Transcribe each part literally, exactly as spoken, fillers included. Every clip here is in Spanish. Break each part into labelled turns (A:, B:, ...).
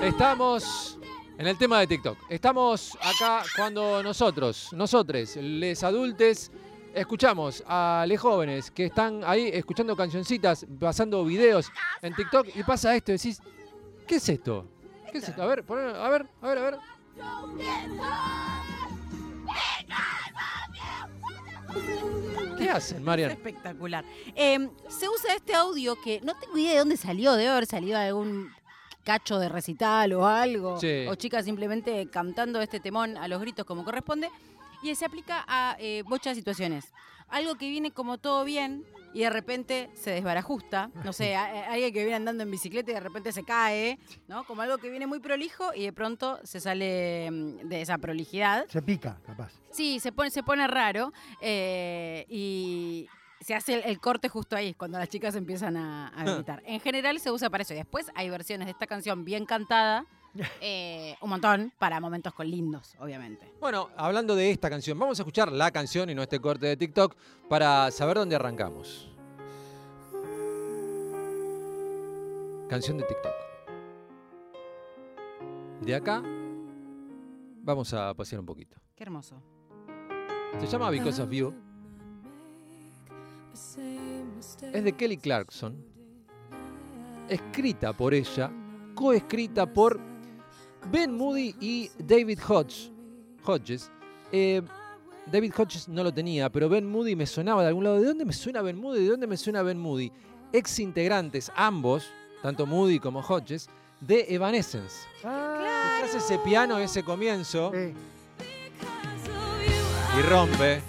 A: Estamos en el tema de TikTok. Estamos acá cuando nosotros, nosotres, les adultes, escuchamos a les jóvenes que están ahí escuchando cancioncitas, pasando videos en TikTok y pasa esto y decís, ¿qué es esto? ¿Qué es esto? A ver, poner, a ver, a ver, a ver. ¿Qué hacen, Marian?
B: Es espectacular. Eh, se usa este audio que no tengo idea de dónde salió, debe haber salido de algún cacho de recital o algo,
A: Sí.
B: o chicas simplemente cantando este temón a los gritos como corresponde, y se aplica a eh, muchas situaciones. Algo que viene como todo bien y de repente se desbarajusta, no sé, a, a alguien que viene andando en bicicleta y de repente se cae, ¿no? Como algo que viene muy prolijo y de pronto se sale mm, de esa prolijidad.
C: Se pica, capaz.
B: Sí, se pone, se pone raro eh, y se hace el, el corte justo ahí, cuando las chicas empiezan a, a gritar. En general se usa para eso. Y después hay versiones de esta canción bien cantada, eh, un montón, para momentos con lindos, obviamente.
A: Bueno, hablando de esta canción, vamos a escuchar la canción y no este corte de TikTok para saber dónde arrancamos. Canción de TikTok. De acá vamos a pasear un poquito.
B: Qué hermoso.
A: Se llama Because of You. Es de Kelly Clarkson. Escrita por ella, coescrita por Ben Moody y David Hodges. Hodges. Eh, David Hodges no lo tenía, pero Ben Moody me sonaba de algún lado. ¿De dónde me suena Ben Moody? ¿De dónde me suena Ben Moody? Ex integrantes, ambos, tanto Moody como Hodges, de Evanescence.
C: Ah,
A: Hace ese piano, ese comienzo,
C: sí.
A: y rompe.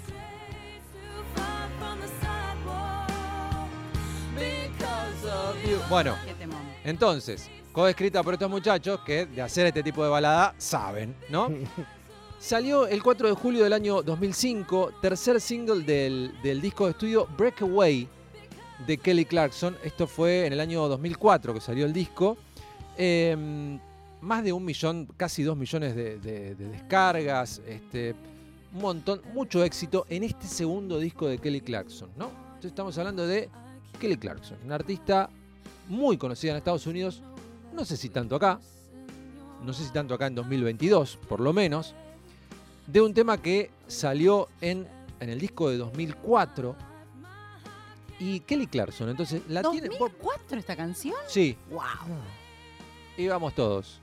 A: Bueno,
B: Qué temón.
A: entonces, coescrita por estos muchachos que de hacer este tipo de balada saben, ¿no? Salió el cuatro de julio del año dos mil cinco, tercer single del, del disco de estudio Breakaway de Kelly Clarkson. Esto fue en el año dos mil cuatro que salió el disco. Eh, más de un millón, casi dos millones de, de- de descargas, este, un montón, mucho éxito en este segundo disco de Kelly Clarkson, ¿no? Entonces estamos hablando de Kelly Clarkson, una artista muy conocida en Estados Unidos, no sé si tanto acá, no sé si tanto acá en dos mil veintidós, por lo menos, de un tema que salió en, en el disco de dos mil cuatro. Y Kelly Clarkson, entonces, ¿la tiene?
B: ¿dos mil cuatro esta canción?
A: Sí,
B: ¡Wow!
A: y vamos todos.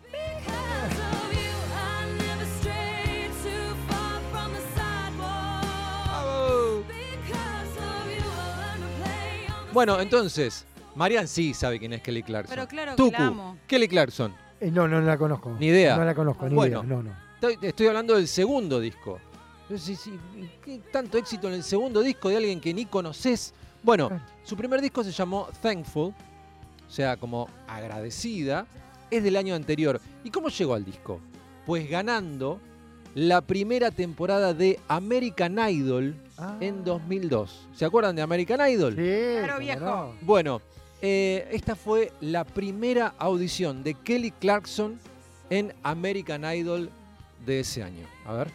A: Bueno, entonces, Marian sí sabe quién es Kelly Clarkson.
B: Pero claro que
A: Tucu,
B: la amo.
A: Kelly Clarkson.
C: Eh, no, no la conozco.
A: Ni idea.
C: No la conozco, ni
A: Bueno.
C: idea. No, no.
A: Estoy, estoy hablando del segundo disco. Sí, sí, ¿qué tanto éxito en el segundo disco de alguien que ni conoces? Bueno,
C: Ah.
A: su primer disco se llamó Thankful, o sea, como agradecida. Es del año anterior. ¿Y cómo llegó al disco? Pues ganando la primera temporada de American Idol
C: Ah.
A: en dos mil dos. ¿Se acuerdan de American Idol?
C: Sí,
B: Claro,
C: cómo
B: viejo.
C: no.
A: Bueno, eh, esta fue la primera audición de Kelly Clarkson en American Idol de ese año. A ver.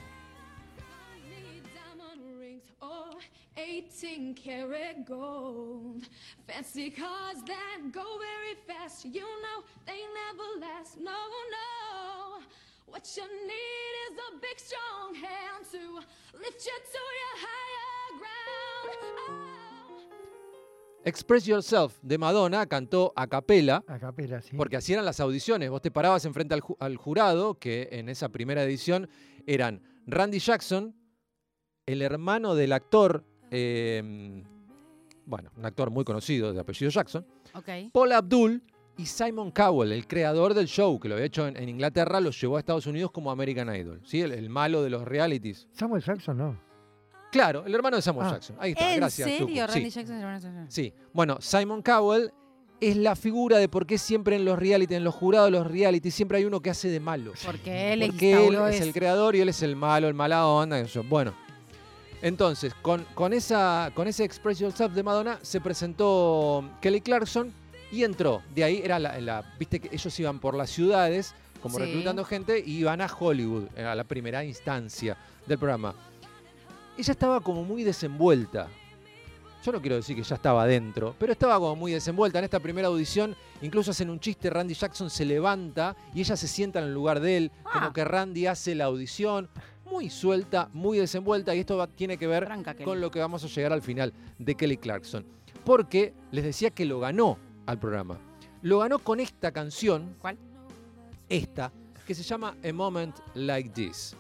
D: eighteen karat gold, fancy cars that go very fast. You know they never last. No, no. What you need is a big strong hand to lift you to your higher ground. Oh.
A: Express Yourself de Madonna cantó a capela,
C: A capela, sí.
A: porque así eran las audiciones. Vos te parabas enfrente al, ju- al jurado, que en esa primera edición eran Randy Jackson, el hermano del actor, eh, bueno, un actor muy conocido de apellido Jackson,
B: Ok.
A: Paul Abdul y Simon Cowell, el creador del show, que lo había hecho en, en Inglaterra, lo llevó a Estados Unidos como American Idol, ¿sí? El, el malo de los realities.
C: Samuel Jackson, no.
A: Claro, el hermano de Samuel
C: Ah.
A: Jackson. Ahí está,
B: ¿En
A: gracias.
B: serio?
A: Tucu.
B: Randy
A: Sí.
B: Jackson es hermano de Jackson.
A: Sí, bueno, Simon Cowell es la figura de por qué siempre en los reality, en los jurados de los reality, siempre hay uno que hace de malo.
B: Porque él
A: Porque él
B: instauró
A: es
B: eso.
A: el creador y él es el malo, el mala onda. Eso. Bueno, entonces, con, con, esa, con ese Express Yourself de Madonna se presentó Kelly Clarkson y entró. De ahí era la, la- viste que ellos iban por las ciudades como
B: Sí.
A: reclutando gente y iban a Hollywood, a la primera instancia del programa. Ella estaba como muy desenvuelta. yo no quiero decir que ya estaba adentro, pero estaba como muy desenvuelta. En esta primera audición incluso hacen un chiste, Randy Jackson se levanta y ella se sienta en el lugar de él,
B: Ah.
A: como que Randy hace la audición, muy suelta, muy desenvuelta, y esto va- tiene que ver
B: Arranca, Kelly.
A: con lo que vamos a llegar al final de Kelly Clarkson. Porque les decía que lo ganó al programa. Lo ganó con esta canción,
B: ¿Cuál?
A: esta, que se llama A Moment Like This.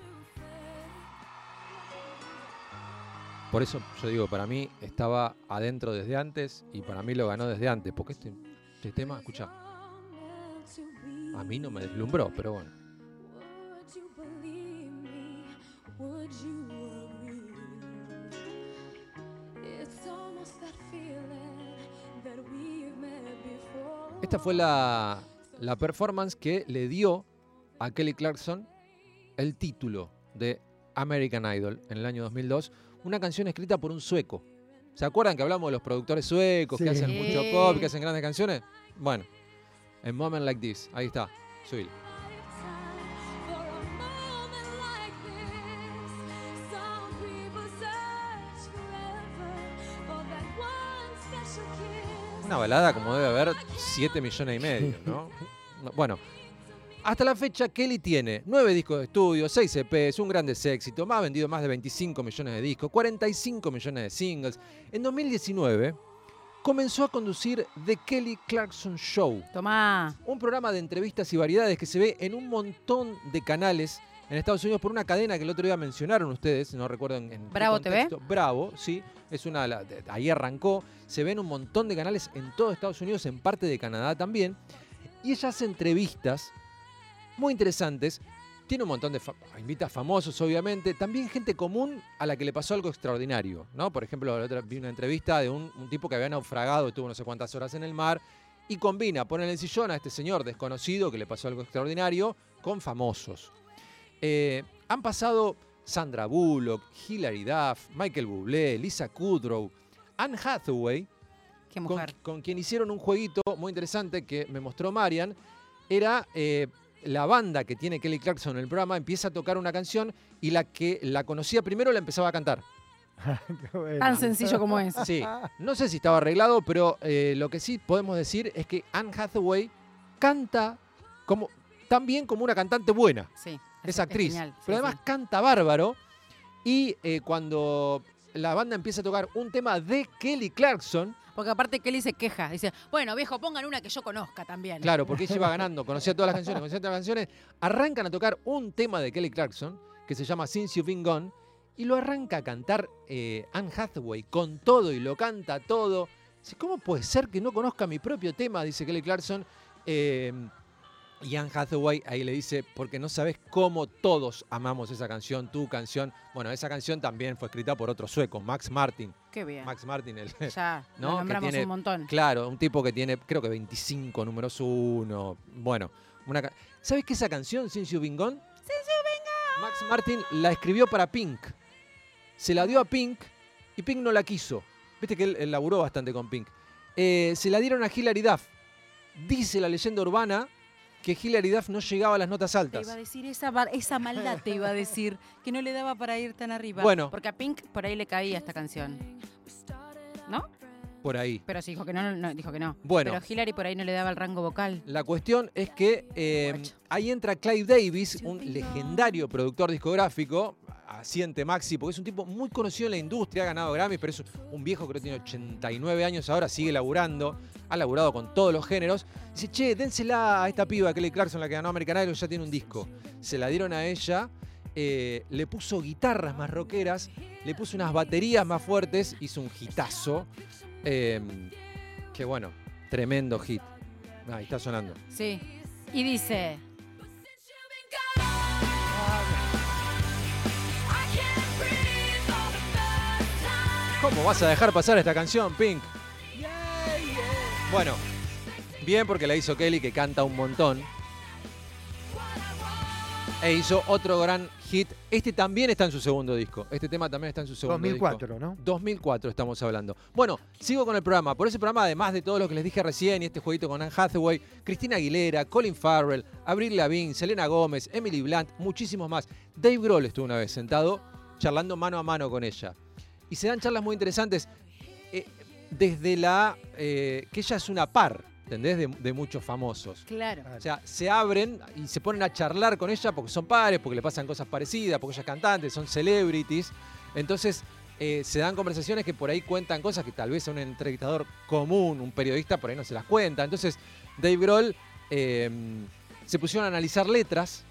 A: Por eso yo digo, para mí estaba adentro desde antes y para mí lo ganó desde antes. Porque este, este tema, escucha, a mí no me deslumbró, pero bueno.
D: Would you believe me? Would you agree? It's almost that feeling that we've met before.
A: Esta fue la, la performance que le dio a Kelly Clarkson el título de American Idol en el año dos mil dos. Una canción escrita por un sueco. ¿Se acuerdan que hablamos de los productores suecos que
C: Sí.
A: hacen
B: Sí.
A: mucho pop, que hacen grandes canciones? Bueno, A Moment Like This. Ahí está. Subile.
D: For a moment like this, some people search forever for that one special kiss.
A: Una balada como debe haber siete millones y medio, ¿no? No, Bueno, hasta la fecha Kelly tiene nueve discos de estudio, seis E Pes, un grandes éxitos, más vendido más de veinticinco millones de discos, cuarenta y cinco millones de singles. En dos mil diecinueve comenzó a conducir The Kelly Clarkson Show,
B: Tomá.
A: un programa de entrevistas y variedades que se ve en un montón de canales en Estados Unidos por una cadena que el otro día mencionaron ustedes, no recuerdo en, en qué
B: Bravo T V.
A: contexto. Bravo, sí, es una, la- de- ahí arrancó, se ve en un montón de canales en todo Estados Unidos, en parte de Canadá también, y ella hace entrevistas muy interesantes, tiene un montón de, fa- invita a famosos obviamente, también gente común a la que le pasó algo extraordinario, ¿no? Por ejemplo, la otra, vi una entrevista de un, un tipo que había naufragado, estuvo no sé cuántas horas en el mar, y combina, pone en el sillón a este señor desconocido que le pasó algo extraordinario con famosos. Eh, han pasado Sandra Bullock, Hilary Duff, Michael Bublé, Lisa Kudrow, Anne Hathaway,
B: Qué
A: con,
B: mujer.
A: con quien hicieron un jueguito muy interesante que me mostró Marian. Era eh, la banda que tiene Kelly Clarkson en el programa, empieza a tocar una canción y la que la conocía primero la empezaba a cantar.
C: Qué bueno.
B: Tan sencillo como es.
A: Sí, no sé si estaba arreglado, pero eh, lo que sí podemos decir es que Anne Hathaway canta como, tan bien como una cantante buena.
B: Sí.
A: Es actriz,
B: genial, sí,
A: pero además
B: sí.
A: canta bárbaro. Y eh, cuando la banda empieza a tocar un tema de Kelly Clarkson,
B: Porque aparte Kelly se queja. Dice, bueno, viejo, pongan una que yo conozca también.
A: claro, porque ella iba ganando, conocía todas las canciones, conocía todas las canciones, arrancan a tocar un tema de Kelly Clarkson que se llama Since You've Been Gone y lo arranca a cantar eh, Anne Hathaway con todo y lo canta todo. Dice, ¿cómo puede ser que no conozca mi propio tema? Dice Kelly Clarkson. Eh, y Anne Hathaway ahí le dice, porque no sabes cómo todos amamos esa canción, tu canción. Bueno, esa canción también fue escrita por otro sueco, Max Martin.
B: Qué bien.
A: Max Martin, el,
B: Ya,
A: ¿no?
B: lo
A: Que
B: nombramos
A: tiene-
B: un montón.
A: Claro, un tipo que tiene, creo que veinticinco números uno. Bueno, una ca- ¿sabes que esa canción, Since You've Been Gone? Since You've Been Gone. Max Martin la escribió para Pink. Se la dio a Pink y Pink no la quiso. Viste que él, él laburó bastante con Pink. Eh, se la dieron a Hilary Duff. Dice la leyenda urbana que Hilary Duff no llegaba a las notas
B: Te
A: altas.
B: iba a decir, esa, bar- esa maldad te iba a decir, que no le daba para ir tan arriba.
A: Bueno.
B: Porque a Pink por ahí le caía esta canción. ¿No?
A: Por ahí.
B: Pero sí, dijo que no, no, dijo que no.
A: Bueno.
B: Pero Hillary por ahí no le daba el rango vocal.
A: La cuestión es que eh,
B: Guacho.
A: ahí entra Clive Davis, un legendario productor discográfico, asiente Maxi, porque es un tipo muy conocido en la industria, ha ganado Grammys, pero es un viejo que tiene ochenta y nueve años ahora, sigue laburando, ha laburado con todos los géneros. Dice, che, dénsela a esta piba, Kelly Clarkson, la que ganó American Idol, ya tiene un disco. Se la dieron a ella, eh, le puso guitarras más rockeras, le puso unas baterías más fuertes, hizo un hitazo. Eh, que bueno, tremendo hit. Ahí está sonando.
B: Sí. Y dice,
A: ¿Cómo vas a dejar pasar esta canción, Pink? Bueno, bien porque la hizo Kelly, que canta un montón. E hizo otro gran hit. Este también está en su segundo disco. Este tema también está en su segundo
C: dos mil cuatro,
A: disco.
C: ¿no?
A: dos mil cuatro estamos hablando. Bueno, sigo con el programa. Por ese programa, además de todo lo que les dije recién y este jueguito con Anne Hathaway, Cristina Aguilera, Colin Farrell, Avril Lavigne, Selena Gómez, Emily Blunt, muchísimos más. Dave Grohl estuvo una vez sentado charlando mano a mano con ella. Y se dan charlas muy interesantes. desde la... Eh, que ella es una par, ¿entendés? De, de muchos famosos.
B: Claro.
A: O sea, se abren y se ponen a charlar con ella porque son pares, porque le pasan cosas parecidas, porque ella es cantante, son celebrities. Entonces, eh, se dan conversaciones que por ahí cuentan cosas que tal vez a un entrevistador común, un periodista, por ahí no se las cuenta. Entonces, Dave Grohl eh, se pusieron a analizar letras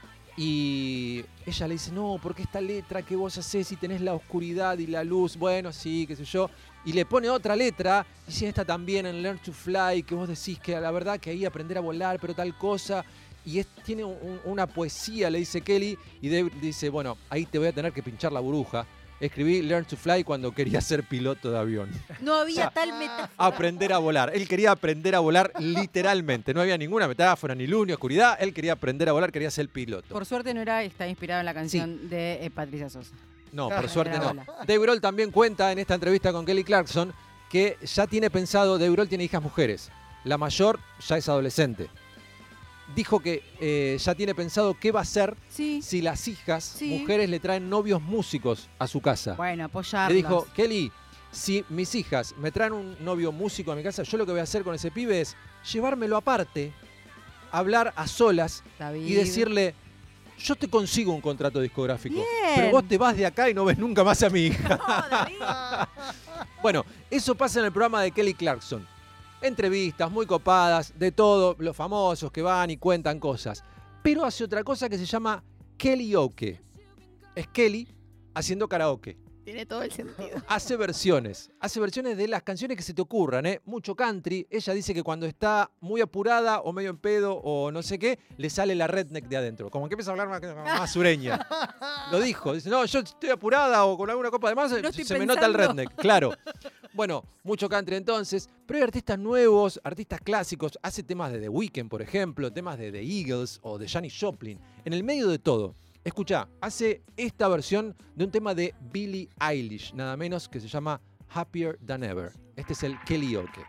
A: y ella le dice, no, porque esta letra que vos hacés si tenés la oscuridad y la luz, bueno, sí, qué sé yo. Y le pone otra letra, dice esta también en Learn to Fly, que vos decís que la verdad que ahí aprender a volar, pero tal cosa. Y es, tiene un, una poesía, le dice Kelly, y Dave dice, bueno, ahí te voy a tener que pinchar la burbuja. Escribí Learn to Fly cuando quería ser piloto de avión.
B: No había
A: O sea,
B: tal metáfora.
A: Aprender a volar. Él quería aprender a volar literalmente. No había ninguna metáfora, ni luz, ni oscuridad. Él quería aprender a volar, quería ser piloto.
B: Por suerte no era, está inspirado en la canción de eh, Patricia Sosa.
A: No, por
C: Claro.
A: suerte no.
B: Era
A: Dave Grohl también cuenta en esta entrevista con Kelly Clarkson que ya tiene pensado, Dave Grohl tiene hijas mujeres. La mayor ya es adolescente. Dijo que eh, ya tiene pensado qué va a hacer
B: Sí.
A: si las hijas,
B: Sí.
A: mujeres, le traen novios músicos a su casa.
B: Bueno, apoyarlas.
A: Le dijo, Kelly, si mis hijas me traen un novio músico a mi casa, yo lo que voy a hacer con ese pibe es llevármelo aparte, hablar a solas
B: David.
A: y decirle, yo te consigo un contrato discográfico,
B: Bien.
A: pero vos te vas de acá y no ves nunca más a mi hija.
B: No, David.
A: Bueno, eso pasa en el programa de Kelly Clarkson. Entrevistas muy copadas, de todo, los famosos que van y cuentan cosas. Pero hace otra cosa que se llama Kellyoke. Es Kelly haciendo karaoke.
B: Tiene todo el sentido.
A: Hace versiones, hace versiones de las canciones que se te ocurran, ¿eh? Mucho country. Ella dice que cuando está muy apurada o medio en pedo o no sé qué, le sale la redneck de adentro. Como que empieza a hablar más, más sureña. Lo dijo. Dice, no, yo estoy apurada o con alguna copa de más,
B: No
A: se
B: estoy
A: me nota el
B: pensando.
A: redneck. Claro. Bueno, mucho country entonces, pero hay artistas nuevos, artistas clásicos. Hace temas de The Weeknd, por ejemplo, temas de The Eagles o de Janis Joplin. En el medio de todo. Escuchá, hace esta versión de un tema de Billie Eilish, nada menos, que se llama Happier Than Ever. Este es el Kellyoke.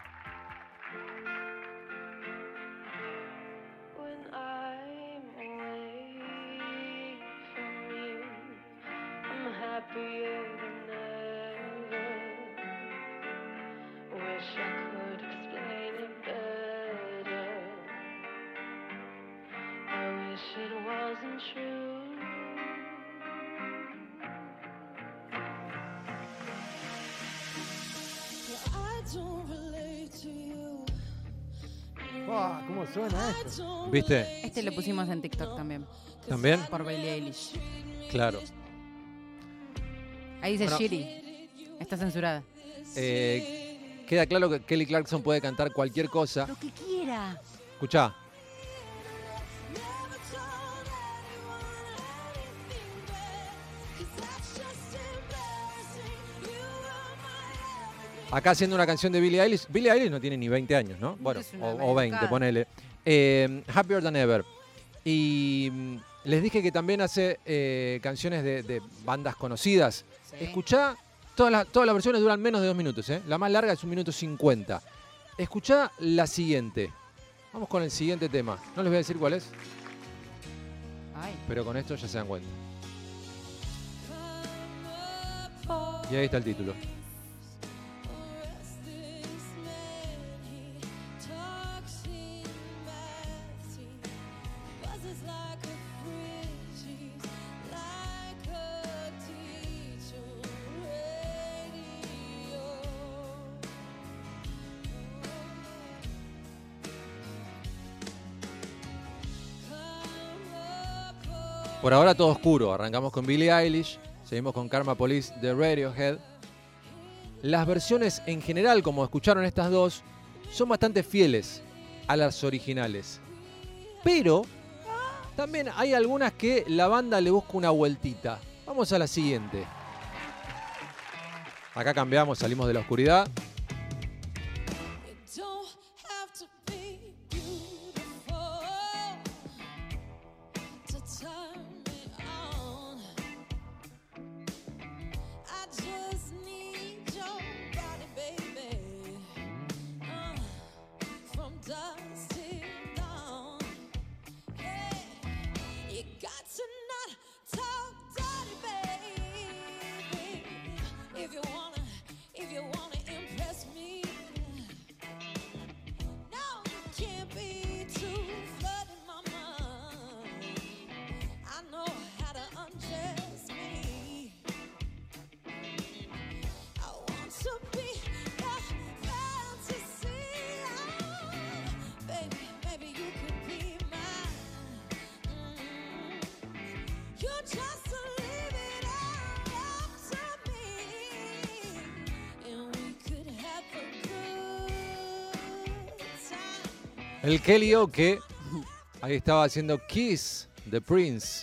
E: When I'm away from you, I'm happier than ever. Wish I could explain it better. I wish it wasn't true.
D: I don't relate to you.
C: Buah, ¿cómo suena esto?
A: ¿Viste?
B: Este lo pusimos en TikTok también.
A: ¿También?
B: Por Billie Eilish.
A: Claro.
B: Ahí dice
A: Bueno.
B: Shitty. Está censurada.
A: Eh, queda claro que Kelly Clarkson puede cantar cualquier cosa.
B: Lo que quiera.
A: Escuchá.
D: Never told anyone anything bad, 'cause that's just embarrassing. You were my everything.
A: Acá haciendo una canción de Billie Eilish. Billie Eilish no tiene ni veinte años, ¿no? Bueno,
B: Es una
A: o, o veinte,
B: maleducada.
A: ponele. Eh, Happier Than Ever. Y mm, les dije que también hace eh, canciones de, de bandas conocidas.
B: Sí.
A: Escuchá, todas las, todas las versiones duran menos de dos minutos, ¿eh? La más larga es un minuto cincuenta. Escuchá la siguiente. Vamos con el siguiente tema. No les voy a decir cuál es,
B: Ay.
A: pero con esto ya se dan cuenta. Y ahí está el título. Por ahora todo oscuro. Arrancamos con Billie Eilish, seguimos con Karma Police de Radiohead. Las versiones en general, como escucharon estas dos, son bastante fieles a las originales. Pero también hay algunas que la banda le busca una vueltita. Vamos a la siguiente. Acá cambiamos, salimos de la oscuridad.
D: It don't have to be beautiful to turn me on. I just need your body, baby, uh, from dusk till dawn. Hey, you got to not talk dirty, baby, if you wanna, if you wanna impress.
A: El Kelly O que ahí estaba haciendo Kiss the Prince.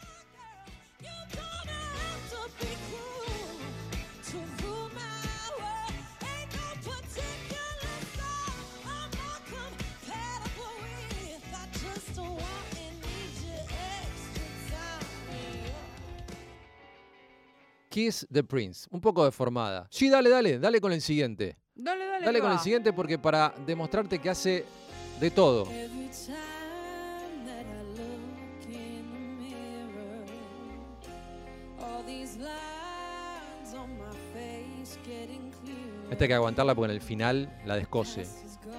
A: Kiss the Prince, un poco deformada. Sí, dale, dale, dale con el siguiente.
B: Dale, dale.
A: Dale
B: que
A: con el
B: va.
A: siguiente porque para demostrarte que hace de todo.
D: Every time that I look in the mirror, all these lines on my face getting clearer.
A: Esta hay que aguantarla porque en el final la descose.
D: Is gone.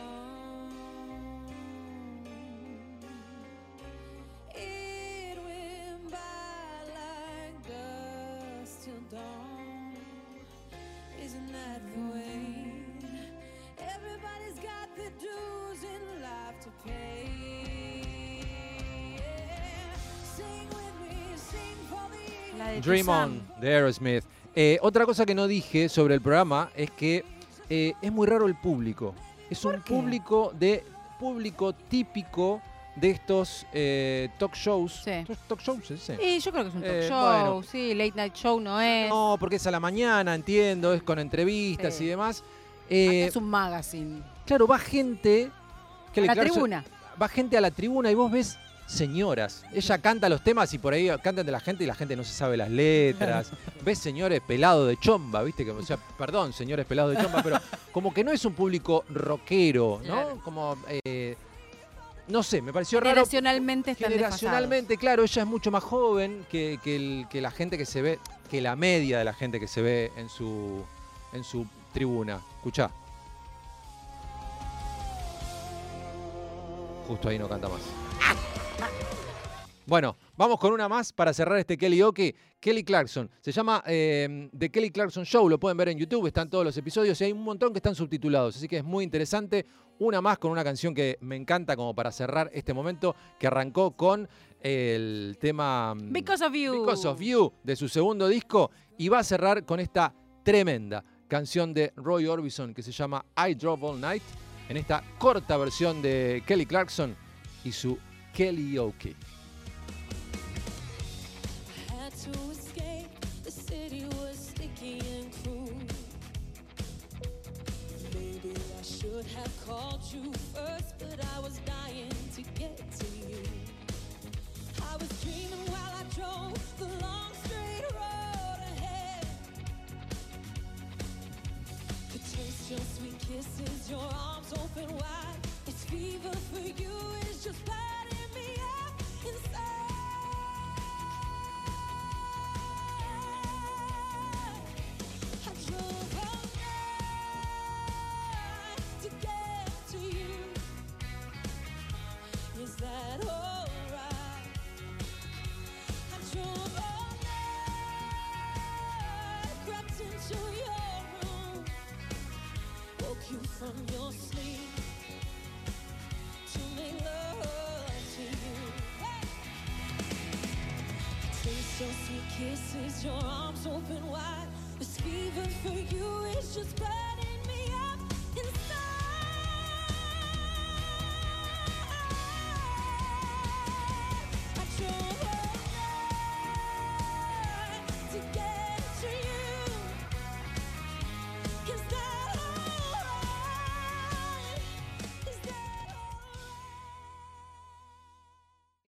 D: It went by like dust till dawn. Isn't that the way? Everybody's got the dues in life to pay. Sing with me, sing for the
B: La de
A: Dream
B: Tuzam.
A: On, de Aerosmith. Eh, otra cosa que no dije sobre el programa es que eh, es muy raro el público. Es un
B: ¿Por qué?
A: público de público típico de estos eh, talk shows.
B: Sí.
A: ¿Talk- ¿Talk shows? ¿Se dice?
B: Y yo creo que es un talk
A: Eh,
B: show,
A: bueno.
B: sí, late night show no es.
A: No, porque es a la mañana, entiendo, es con entrevistas
B: Sí.
A: y demás.
B: Acá
A: Eh,
B: es un magazine.
A: Claro, va gente... Kelly
B: La
A: Clarkson-
B: tribuna.
A: Va gente a la tribuna y vos ves señoras. Ella canta los temas y por ahí cantan de la gente y la gente no se sabe las letras. Ves señores pelados de chomba, ¿viste? Que, o sea, perdón, señores pelados de chomba, pero como que no es un público rockero, ¿no?
B: Claro.
A: Como, eh, no sé, me pareció raro.
B: Generacionalmente están
A: Generacionalmente, claro, ella es mucho más joven que, que, el- que la gente que se ve, que la media de la gente que se ve en su, en su tribuna. Escuchá. Justo ahí no canta más. Bueno, vamos con una más para cerrar este Kelly Oki. Kelly Clarkson. Se llama eh, The Kelly Clarkson Show. Lo pueden ver en YouTube. Están todos los episodios y hay un montón que están subtitulados. Así que es muy interesante. Una más con una canción que me encanta como para cerrar este momento, que arrancó con el tema mm,
B: Because of You.
A: Because of You de su segundo disco. Y va a cerrar con esta tremenda canción de Roy Orbison que se llama I Drove All Night. En esta corta versión de Kelly Clarkson y su Kelly Oki.
D: had to escape. The city was sticky and cruel. Maybe I should have called you first, but I was dying to get to you. I was dreaming while I drove the long straight road ahead. Could taste your sweet kisses, your arms open wide. It's fever for you, it's just burning me up inside. I drove all night to get to you. Is that alright? I drove all night, crept into your room, woke you from your sleep to make love to you. Hey! Taste your sweet kisses, your arms open wide. This fever for you is just burning.